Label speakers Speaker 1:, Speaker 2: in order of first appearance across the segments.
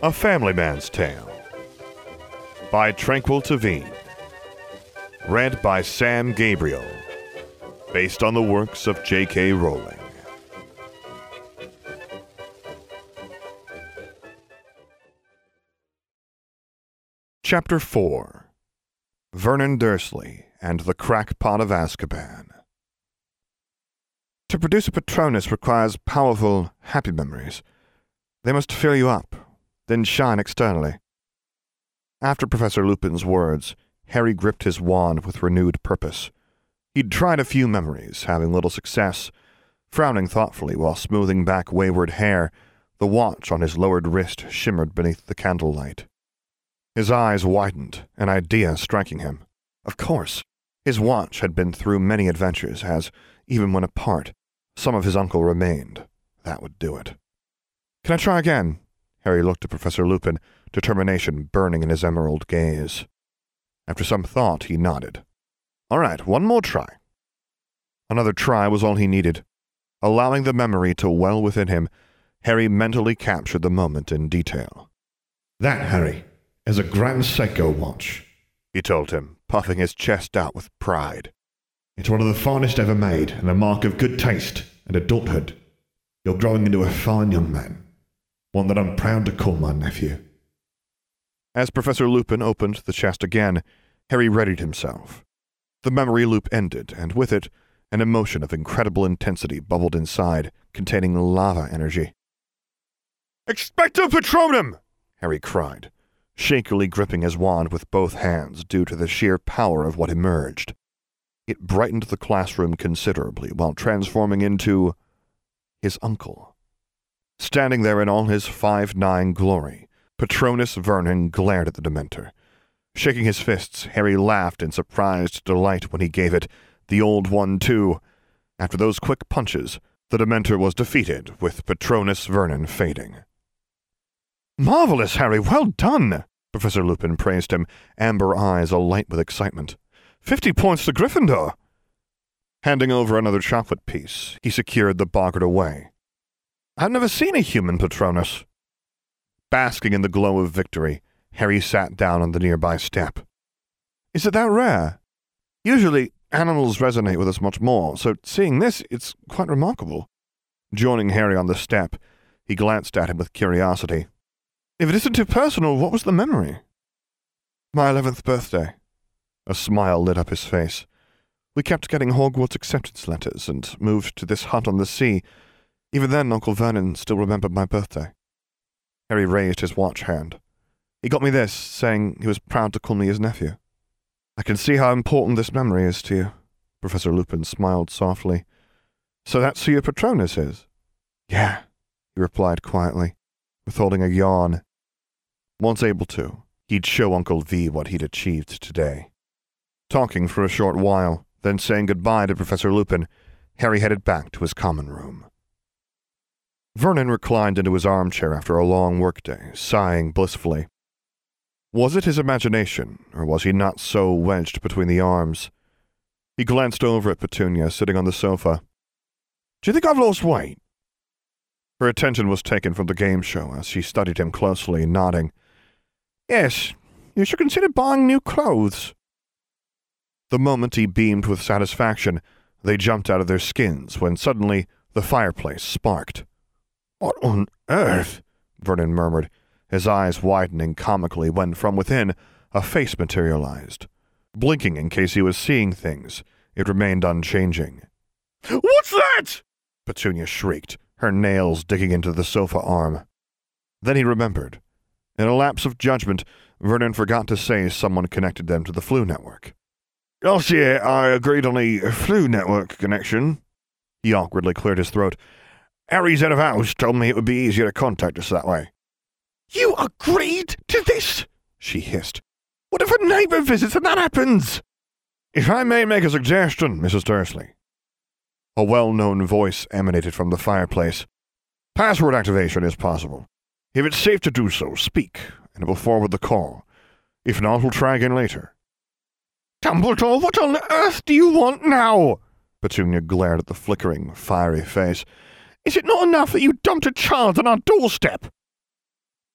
Speaker 1: A Family Man's Tale by Tranquil Tavine. Read by Sam Gabriel. Based on the works of J.K. Rowling. Chapter 4. Vernon Dursley and the Crackpot of Azkaban. To produce a Patronus requires powerful, happy memories. They must fill you up, then shine externally. After Professor Lupin's words, Harry gripped his wand with renewed purpose. He'd tried a few memories, having little success. Frowning thoughtfully while smoothing back wayward hair, the watch on his lowered wrist shimmered beneath the candlelight. His eyes widened, an idea striking him. Of course, his watch had been through many adventures, as, even when apart, some of his uncle remained. That would do it. "Can I try again?" Harry looked at Professor Lupin, determination burning in his emerald gaze. After some thought, he nodded. "All right, one more try." Another try was all he needed. Allowing the memory to well within him, Harry mentally captured the moment in detail.
Speaker 2: "That, Harry, is a Grand Seiko watch,"
Speaker 1: he told him, puffing his chest out with pride.
Speaker 2: "It's one of the finest ever made, and a mark of good taste and adulthood. You're growing into a fine young man, one that I'm proud to call my nephew."
Speaker 1: As Professor Lupin opened the chest again, Harry readied himself. The memory loop ended, and with it, an emotion of incredible intensity bubbled inside, containing lava energy. "Expecto Patronum!" Harry cried, shakily gripping his wand with both hands due to the sheer power of what emerged. It brightened the classroom considerably while transforming into his uncle. Standing there in all his 5'9" glory, Patronus Vernon glared at the Dementor. Shaking his fists, Harry laughed in surprised delight when he gave it the old one, too. After those quick punches, the Dementor was defeated, with Patronus Vernon fading. "Marvelous, Harry! Well done!" Professor Lupin praised him, amber eyes alight with excitement. 50 points to Gryffindor! Handing over another chocolate piece, he secured the boggart away. "I've never seen a human Patronus." Basking in the glow of victory, Harry sat down on the nearby step. "Is it that rare? Usually, animals resonate with us much more, so seeing this, it's quite remarkable." Joining Harry on the step, he glanced at him with curiosity. "If it isn't too personal, what was the memory?" "My 11th birthday." A smile lit up his face. "We kept getting Hogwarts acceptance letters and moved to this hut on the sea. Even then, Uncle Vernon still remembered my birthday." Harry raised his watch hand. "He got me this, saying he was proud to call me his nephew." "I can see how important this memory is to you." Professor Lupin smiled softly. "So that's who your Patronus is?" "Yeah," he replied quietly, withholding a yawn. Once able to, he'd show Uncle V what he'd achieved today. Talking for a short while, then saying goodbye to Professor Lupin, Harry headed back to his common room. Vernon reclined into his armchair after a long workday, sighing blissfully. Was it his imagination, or was he not so wedged between the arms? He glanced over at Petunia, sitting on the sofa. "Do you think I've lost weight?" Her attention was taken from the game show as she studied him closely, nodding. "Yes, you should consider buying new clothes." The moment he beamed with satisfaction, they jumped out of their skins when suddenly the fireplace sparked. "What on earth?" Vernon murmured, his eyes widening comically when from within a face materialized. Blinking in case he was seeing things, it remained unchanging. "What's that?" Petunia shrieked, her nails digging into the sofa arm. Then he remembered. In a lapse of judgment, Vernon forgot to say someone connected them to the Flu Network. "Last year, I agreed on a Flu Network connection." He awkwardly cleared his throat. "Harry's head of house told me it would be easier to contact us that way." "You agreed to this?" she hissed. "What if a neighbor visits and that happens?" "If I may make a suggestion, Mrs. Dursley." A well-known voice emanated from the fireplace. "Password activation is possible. If it's safe to do so, speak, and it will forward the call. If not, we'll try again later." "Dumbledore, what on earth do you want now?" Petunia glared at the flickering, fiery face. "Is it not enough that you dumped a child on our doorstep?"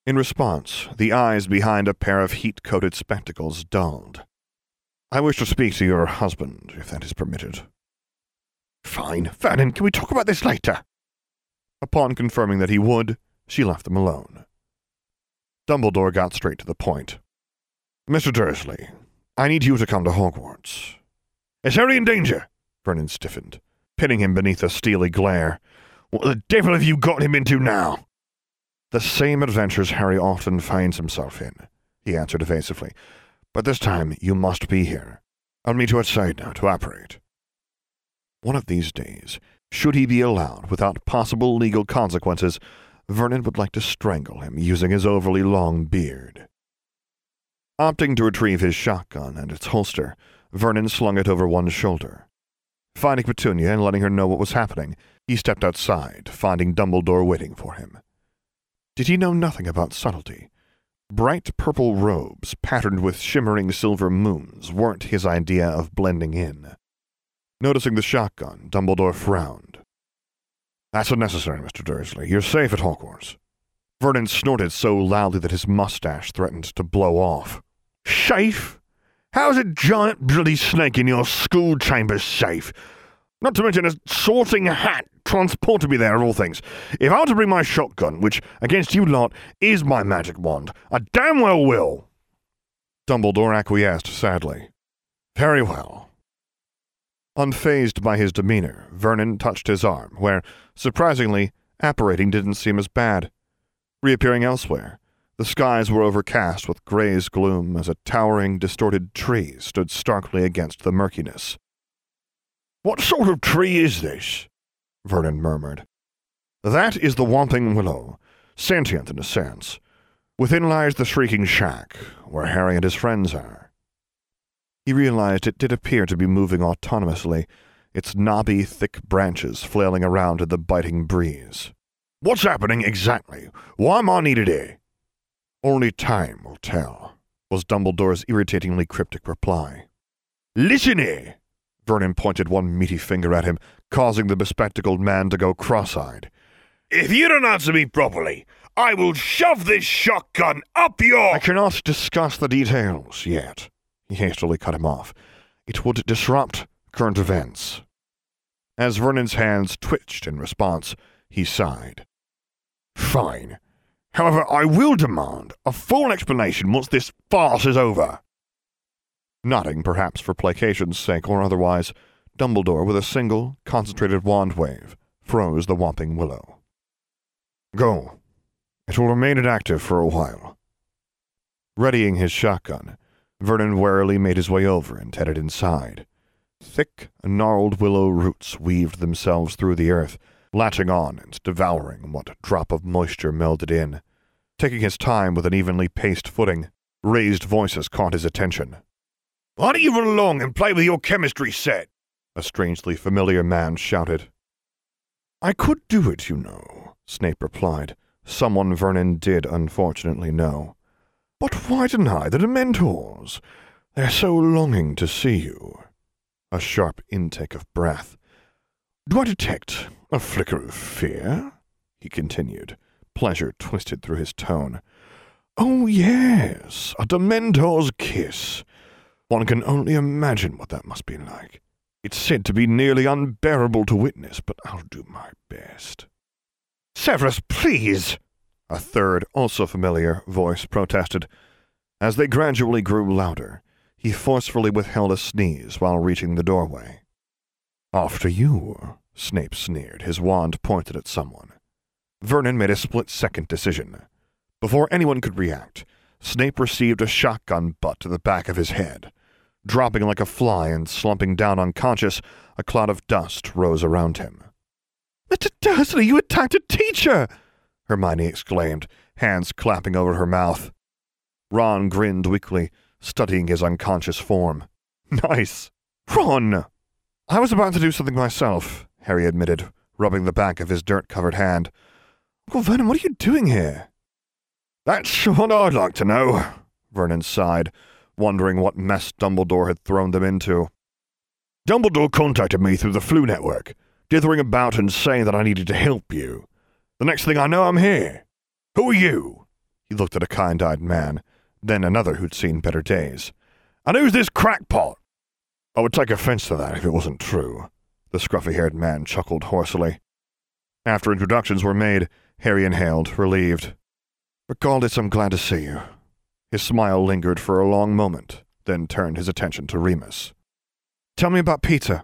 Speaker 1: In response, the eyes behind a pair of heat-coated spectacles dulled. "I wish to speak to your husband, if that is permitted."
Speaker 2: "Fine. Vernon, can we talk about this later?"
Speaker 1: Upon confirming that he would, she left them alone. Dumbledore got straight to the point. "Mr. Dursley, I need you to come to Hogwarts."
Speaker 2: "Is Harry in danger?"
Speaker 1: Vernon stiffened, pinning him beneath a steely glare.
Speaker 2: "What the devil have you got him into now?"
Speaker 1: "The same adventures Harry often finds himself in," he answered evasively. "But this time you must be here. I'll meet you outside now to operate." One of these days, should he be allowed without possible legal consequences, Vernon would like to strangle him using his overly long beard. Opting to retrieve his shotgun and its holster, Vernon slung it over one shoulder. Finding Petunia and letting her know what was happening, he stepped outside, finding Dumbledore waiting for him. Did he know nothing about subtlety? Bright purple robes, patterned with shimmering silver moons, weren't his idea of blending in. Noticing the shotgun, Dumbledore frowned. "That's unnecessary, Mr. Dursley. You're safe at Hogwarts." Vernon snorted so loudly that his mustache threatened to blow off.
Speaker 2: "Safe? How's a giant bloody snake in your school chamber safe? Not to mention a sorting hat transported me there, of all things. If I were to bring my shotgun, which, against you lot, is my magic wand, I damn well will."
Speaker 1: Dumbledore acquiesced sadly. "Very well." Unfazed by his demeanor, Vernon touched his arm, where, surprisingly, apparating didn't seem as bad. Reappearing elsewhere, the skies were overcast with gray's gloom as a towering, distorted tree stood starkly against the murkiness.
Speaker 2: "What sort of tree is this?"
Speaker 1: Vernon murmured. "That is the Whomping Willow, sentient in a sense. Within lies the Shrieking Shack, where Harry and his friends are." He realized it did appear to be moving autonomously, its knobby, thick branches flailing around in the biting breeze.
Speaker 2: "What's happening exactly? Why am I needed here?"
Speaker 1: "Only time will tell," was Dumbledore's irritatingly cryptic reply.
Speaker 2: "Listen here!"
Speaker 1: Vernon pointed one meaty finger at him, causing the bespectacled man to go cross-eyed.
Speaker 2: "If you don't answer me properly, I will shove this shotgun up your—"
Speaker 1: "I cannot discuss the details yet," he hastily cut him off. "It would disrupt current events." As Vernon's hands twitched in response, he sighed.
Speaker 2: "Fine. However, I will demand a full explanation once this farce is over."
Speaker 1: Nodding, perhaps for placation's sake or otherwise, Dumbledore, with a single, concentrated wand wave, froze the Whomping Willow. "Go. It will remain inactive for a while." Readying his shotgun, Vernon warily made his way over and headed inside. Thick, gnarled willow roots weaved themselves through the earth, latching on and devouring what drop of moisture melded in. Taking his time with an evenly paced footing, raised voices caught his attention.
Speaker 2: "Why don't you run along and play with your chemistry set?"
Speaker 1: a strangely familiar man shouted. "I could do it, you know," Snape replied. Someone Vernon did unfortunately know. "But why deny the Dementors? They're so longing to see you." A sharp intake of breath. "Do I detect a flicker of fear?" he continued, pleasure twisted through his tone. "Oh, yes, a Dementor's kiss. One can only imagine what that must be like. It's said to be nearly unbearable to witness, but I'll do my best."
Speaker 2: "Severus, please!"
Speaker 1: a third, also familiar, voice protested. As they gradually grew louder, he forcefully withheld a sneeze while reaching the doorway. "After you," Snape sneered, his wand pointed at someone. Vernon made a split-second decision. Before anyone could react, Snape received a shotgun butt to the back of his head. Dropping like a fly and slumping down unconscious, a cloud of dust rose around him.
Speaker 2: "Mr. Dursley, you attacked a teacher!"
Speaker 1: Hermione exclaimed, hands clapping over her mouth. Ron grinned weakly, studying his unconscious form. "Nice. Ron!" "I was about to do something myself," Harry admitted, rubbing the back of his dirt-covered hand. "Uncle Vernon, what are you doing here?"
Speaker 2: "That's what I'd like to know,"
Speaker 1: Vernon sighed, wondering what mess Dumbledore had thrown them into.
Speaker 2: "Dumbledore contacted me through the Flu Network, dithering about and saying that I needed to help you. The next thing I know, I'm here. Who are you?"
Speaker 1: He looked at a kind-eyed man, then another who'd seen better days.
Speaker 2: "And who's this crackpot?"
Speaker 1: "I would take offense to that if it wasn't true," the scruffy-haired man chuckled hoarsely. After introductions were made, Harry inhaled, relieved. "Regardless, I'm glad to see you." His smile lingered for a long moment, then turned his attention to Remus. "Tell me about Peter."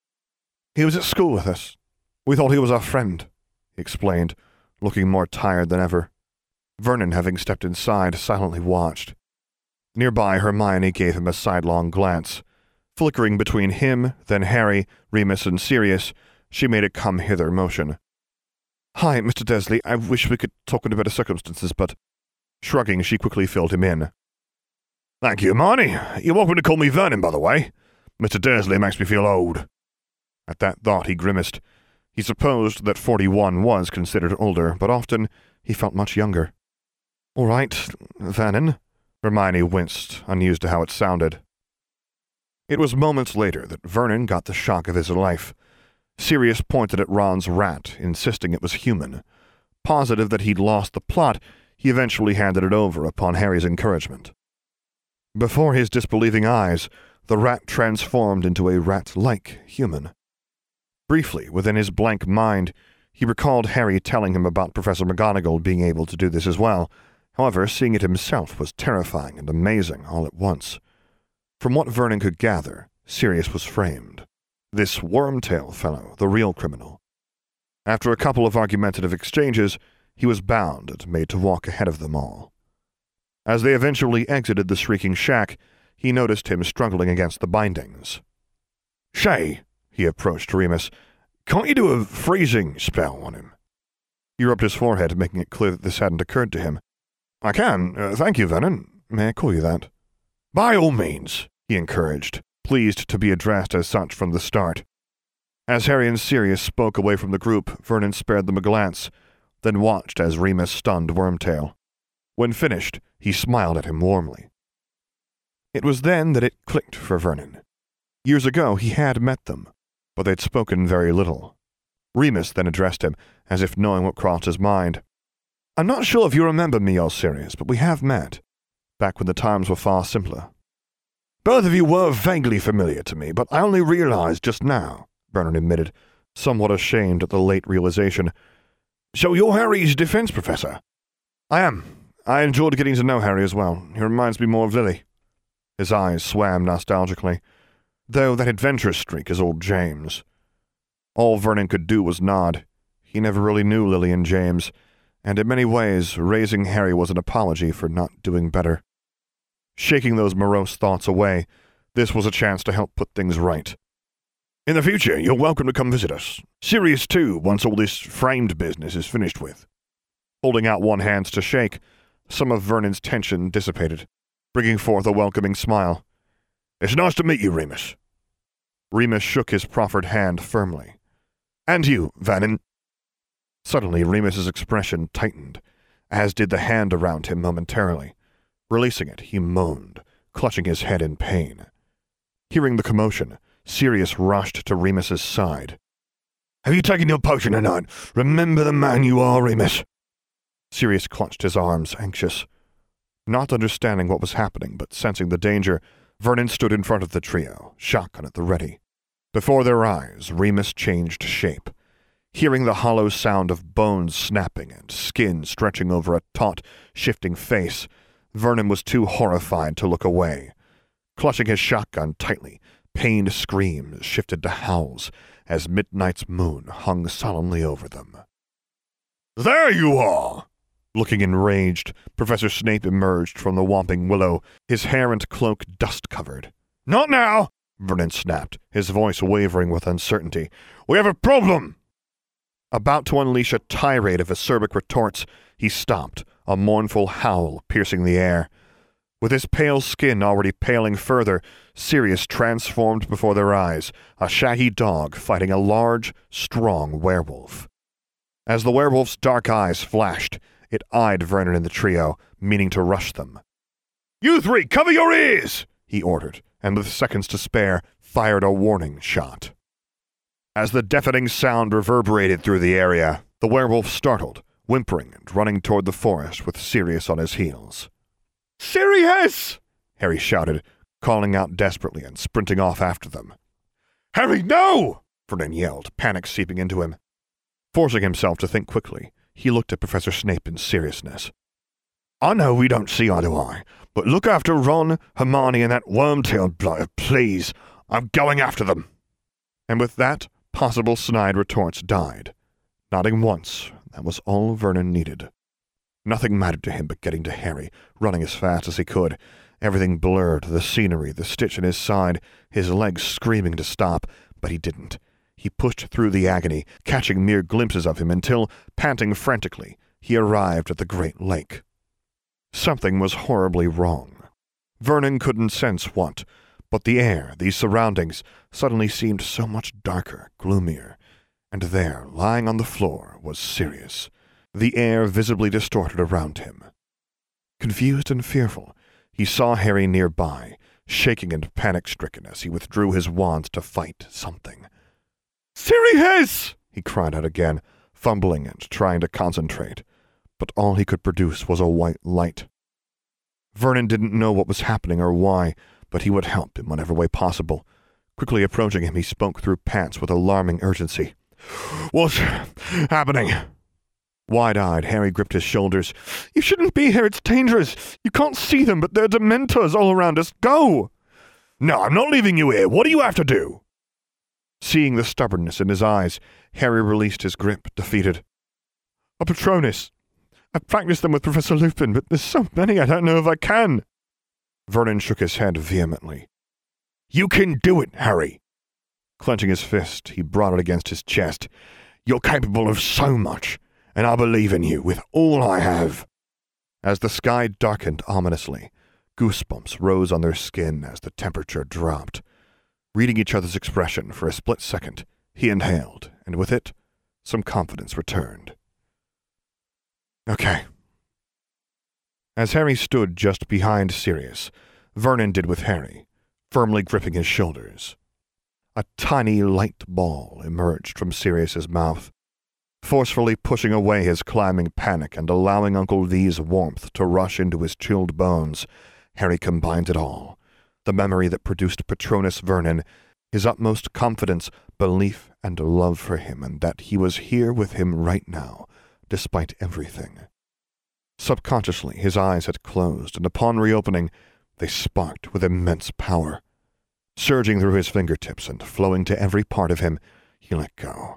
Speaker 1: "He was at school with us. We thought he was our friend," he explained, looking more tired than ever. Vernon, having stepped inside, silently watched. Nearby, Hermione gave him a sidelong glance. Flickering between him, then Harry, Remus, and Sirius, she made a come-hither motion. "Hi, Mr. Dursley. I wish we could talk under better circumstances, but—" Shrugging, she quickly filled him in.
Speaker 2: "Thank you, Hermione. You're welcome to call me Vernon, by the way. Mr. Dursley makes me feel old."
Speaker 1: At that thought, he grimaced. He supposed that 41 was considered older, but often he felt much younger. "All right, Vernon." Hermione winced, unused to how it sounded. It was moments later that Vernon got the shock of his life. Sirius pointed at Ron's rat, insisting it was human. Positive that he'd lost the plot, he eventually handed it over upon Harry's encouragement. Before his disbelieving eyes, the rat transformed into a rat-like human. Briefly, within his blank mind, he recalled Harry telling him about Professor McGonagall being able to do this as well. However, seeing it himself was terrifying and amazing all at once. From what Vernon could gather, Sirius was framed. This Wormtail fellow, the real criminal. After a couple of argumentative exchanges, he was bound and made to walk ahead of them all. As they eventually exited the Shrieking Shack, he noticed him struggling against the bindings.
Speaker 2: "Shay," he approached Remus, "can't you do a freezing spell on him?"
Speaker 1: He rubbed his forehead, making it clear that this hadn't occurred to him.
Speaker 2: "I can. Thank you, Vernon."
Speaker 1: "May I call you that?"
Speaker 2: "By all means,"
Speaker 1: he encouraged, pleased to be addressed as such from the start. As Harry and Sirius spoke away from the group, Vernon spared them a glance, then watched as Remus stunned Wormtail. When finished, he smiled at him warmly. It was then that it clicked for Vernon. Years ago he had met them, but they'd spoken very little. Remus then addressed him, as if knowing what crossed his mind. "I'm not sure if you remember me or Sirius, but we have met, back when the times were far simpler."
Speaker 2: "Both of you were vaguely familiar to me, but I only realized just now,"
Speaker 1: Vernon admitted, somewhat ashamed at the late realization.
Speaker 2: "So you're Harry's defense professor?"
Speaker 1: "I am. I enjoyed getting to know Harry as well. He reminds me more of Lily." His eyes swam nostalgically, though that adventurous streak is old James. All Vernon could do was nod. He never really knew Lily and James, and in many ways, raising Harry was an apology for not doing better. Shaking those morose thoughts away, this was a chance to help put things right.
Speaker 2: "In the future, you're welcome to come visit us. Sirius, too, once all this framed business is finished with."
Speaker 1: Holding out one hand to shake, some of Vernon's tension dissipated, bringing forth a welcoming smile.
Speaker 2: "It's nice to meet you, Remus."
Speaker 1: Remus shook his proffered hand firmly.
Speaker 2: "And you, Vernon."
Speaker 1: Suddenly, Remus's expression tightened, as did the hand around him momentarily. Releasing it, he moaned, clutching his head in pain. Hearing the commotion, Sirius rushed to Remus's side.
Speaker 2: "Have you taken your potion tonight? Remember the man you are, Remus."
Speaker 1: Sirius clutched his arms, anxious. Not understanding what was happening, but sensing the danger, Vernon stood in front of the trio, shotgun at the ready. Before their eyes, Remus changed shape. Hearing the hollow sound of bones snapping and skin stretching over a taut, shifting face, Vernon was too horrified to look away. Clutching his shotgun tightly, pained screams shifted to howls as midnight's moon hung solemnly over them.
Speaker 2: "There you are!"
Speaker 1: Looking enraged, Professor Snape emerged from the Whomping Willow, his hair and cloak dust-covered.
Speaker 2: "Not now!"
Speaker 1: Vernon snapped, his voice wavering with uncertainty.
Speaker 2: "We have a problem!"
Speaker 1: About to unleash a tirade of acerbic retorts, he stopped, a mournful howl piercing the air. With his pale skin already paling further, Sirius transformed before their eyes, a shaggy dog fighting a large, strong werewolf. As the werewolf's dark eyes flashed, it eyed Vernon and the trio, meaning to rush them.
Speaker 2: "You three, cover your ears!"
Speaker 1: he ordered, and with seconds to spare, fired a warning shot. As the deafening sound reverberated through the area, the werewolf startled, whimpering and running toward the forest with Sirius on his heels.
Speaker 2: "Sirius!"
Speaker 1: Harry shouted, calling out desperately and sprinting off after them.
Speaker 2: "Harry, no!"
Speaker 1: Vernon yelled, panic seeping into him. Forcing himself to think quickly, he looked at Professor Snape in seriousness.
Speaker 2: "I know we don't see eye to eye, but look after Ron, Hermione, and that worm-tailed blighter, please. I'm going after them."
Speaker 1: And with that, possible snide retorts died. Nodding once, that was all Vernon needed. Nothing mattered to him but getting to Harry, running as fast as he could. Everything blurred, the scenery, the stitch in his side, his legs screaming to stop, but he didn't. He pushed through the agony, catching mere glimpses of him until, panting frantically, he arrived at the Great Lake. Something was horribly wrong. Vernon couldn't sense what, but the air, these surroundings, suddenly seemed so much darker, gloomier. And there, lying on the floor, was Sirius, the air visibly distorted around him. Confused and fearful, he saw Harry nearby, shaking and panic-stricken as he withdrew his wand to fight something.
Speaker 2: "Sirius!"
Speaker 1: he cried out again, fumbling and trying to concentrate, but all he could produce was a white light. Vernon didn't know what was happening or why, but he would help in whatever way possible. Quickly approaching him, he spoke through pants with alarming urgency.
Speaker 2: "What's happening?"
Speaker 1: Wide-eyed, Harry gripped his shoulders.
Speaker 2: "You shouldn't be here. It's dangerous. You can't see them, but there are Dementors all around us. Go!"
Speaker 1: "No, I'm not leaving you here. What do you have to do?" Seeing the stubbornness in his eyes, Harry released his grip, defeated.
Speaker 2: "A Patronus. I've practiced them with Professor Lupin, but there's so many I don't know if I can."
Speaker 1: Vernon shook his head vehemently.
Speaker 2: "You can do it, Harry."
Speaker 1: Clenching his fist, he brought it against his chest.
Speaker 2: "You're capable of so much, and I believe in you with all I have."
Speaker 1: As the sky darkened ominously, goosebumps rose on their skin as the temperature dropped. Reading each other's expression for a split second, he inhaled, and with it, some confidence returned. "Okay." As Harry stood just behind Sirius, Vernon did with Harry, firmly gripping his shoulders. A tiny light ball emerged from Sirius's mouth, forcefully pushing away his climbing panic and allowing Uncle V's warmth to rush into his chilled bones. Harry combined it all. The memory that produced Patronus Vernon, his utmost confidence, belief, and love for him, and that he was here with him right now, despite everything. Subconsciously, his eyes had closed, and upon reopening, they sparked with immense power. Surging through his fingertips and flowing to every part of him, he let go.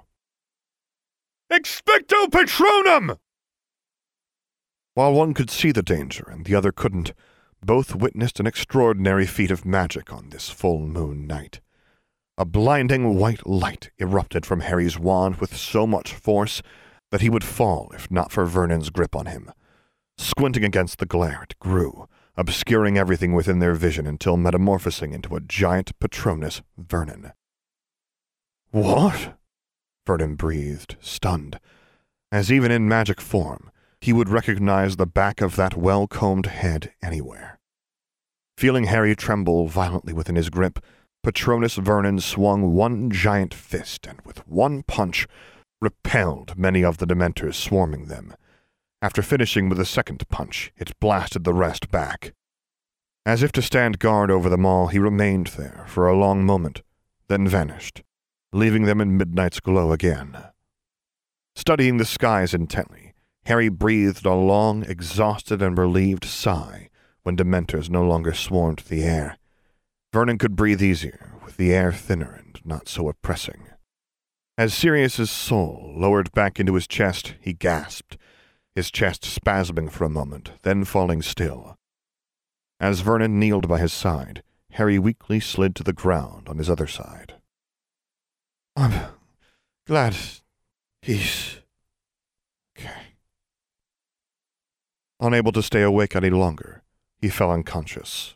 Speaker 2: "Expecto Patronum!"
Speaker 1: While one could see the danger and the other couldn't, both witnessed an extraordinary feat of magic on this full moon night. A blinding white light erupted from Harry's wand with so much force that he would fall if not for Vernon's grip on him. Squinting against the glare, it grew, obscuring everything within their vision until metamorphosing into a giant Patronus Vernon.
Speaker 2: "What?"
Speaker 1: Vernon breathed, stunned, as even in magic form, he would recognize the back of that well-combed head anywhere. Feeling Harry tremble violently within his grip, Patronus Vernon swung one giant fist and with one punch repelled many of the Dementors swarming them. After finishing with a second punch, it blasted the rest back. As if to stand guard over them all, he remained there for a long moment, then vanished, leaving them in midnight's glow again. Studying the skies intently, Harry breathed a long, exhausted and relieved sigh when Dementors no longer swarmed the air. Vernon could breathe easier, with the air thinner and not so oppressing. As Sirius's soul lowered back into his chest, he gasped, his chest spasming for a moment, then falling still. As Vernon kneeled by his side, Harry weakly slid to the ground on his other side.
Speaker 2: "I'm glad he's okay."
Speaker 1: Unable to stay awake any longer, he fell unconscious.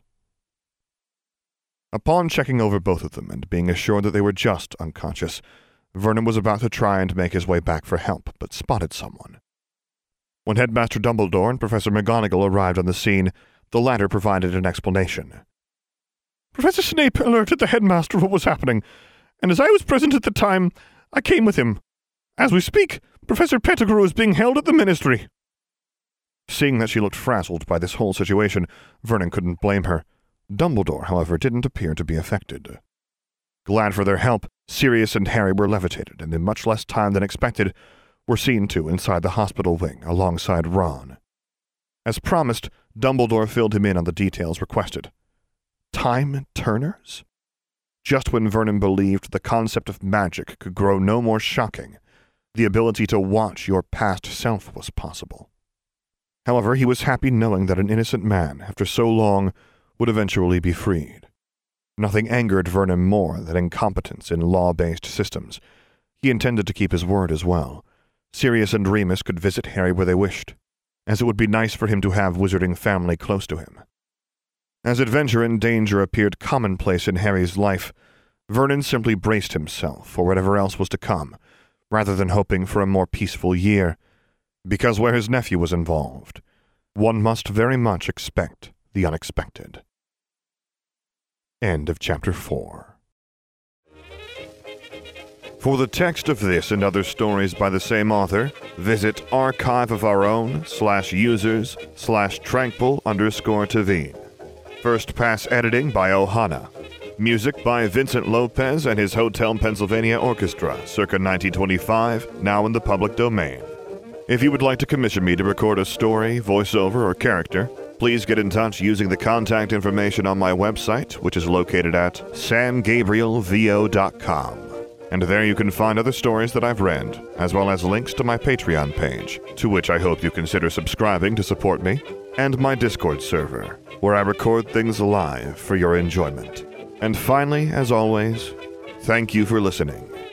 Speaker 1: Upon checking over both of them and being assured that they were just unconscious, Vernon was about to try and make his way back for help, but spotted someone. When Headmaster Dumbledore and Professor McGonagall arrived on the scene, the latter provided an explanation.
Speaker 2: "Professor Snape alerted the headmaster of what was happening, and as I was present at the time, I came with him. As we speak, Professor Pettigrew is being held at the ministry."
Speaker 1: Seeing that she looked frazzled by this whole situation, Vernon couldn't blame her. Dumbledore, however, didn't appear to be affected. Glad for their help, Sirius and Harry were levitated, and in much less time than expected, were seen to inside the hospital wing alongside Ron. As promised, Dumbledore filled him in on the details requested. Time turners? Just when Vernon believed the concept of magic could grow no more shocking, the ability to watch your past self was possible. However, he was happy knowing that an innocent man, after so long, would eventually be freed. Nothing angered Vernon more than incompetence in law-based systems. He intended to keep his word as well. Sirius and Remus could visit Harry where they wished, as it would be nice for him to have wizarding family close to him. As adventure and danger appeared commonplace in Harry's life, Vernon simply braced himself for whatever else was to come, rather than hoping for a more peaceful year, because where his nephew was involved, one must very much expect the unexpected. End of Chapter 4. For the text of this and other stories by the same author, visit archiveofourown/users/tranquil_Tavine. First pass editing by Ohana. Music by Vincent Lopez and his Hotel Pennsylvania Orchestra, circa 1925, now in the public domain. If you would like to commission me to record a story, voiceover, or character, please get in touch using the contact information on my website, which is located at samgabrielvo.com. And there you can find other stories that I've read, as well as links to my Patreon page, to which I hope you consider subscribing to support me, and my Discord server, where I record things live for your enjoyment. And finally, as always, thank you for listening.